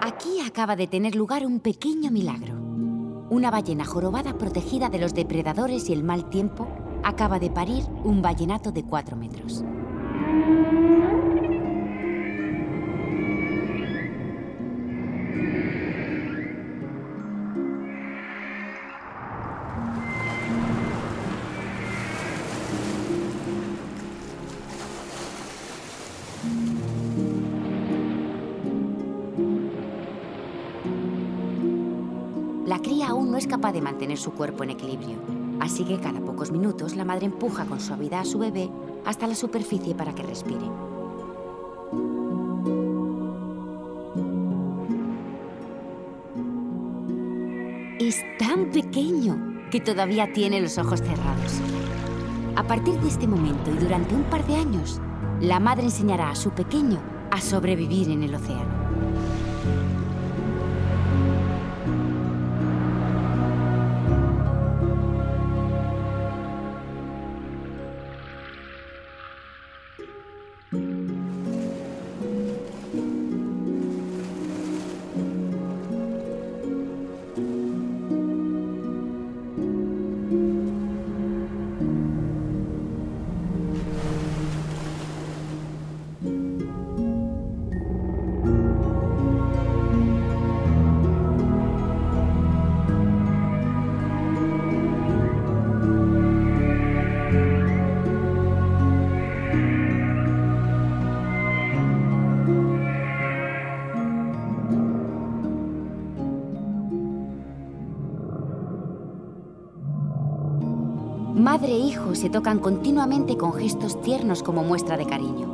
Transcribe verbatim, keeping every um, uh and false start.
Aquí acaba de tener lugar un pequeño milagro. Una ballena jorobada protegida de los depredadores y el mal tiempo acaba de parir un ballenato de cuatro metros. La cría aún no es capaz de mantener su cuerpo en equilibrio, así que cada pocos minutos la madre empuja con suavidad a su bebé hasta la superficie para que respire. Es tan pequeño que todavía tiene los ojos cerrados. A partir de este momento y durante un par de años, la madre enseñará a su pequeño a sobrevivir en el océano. Madre e hijo se tocan continuamente con gestos tiernos como muestra de cariño.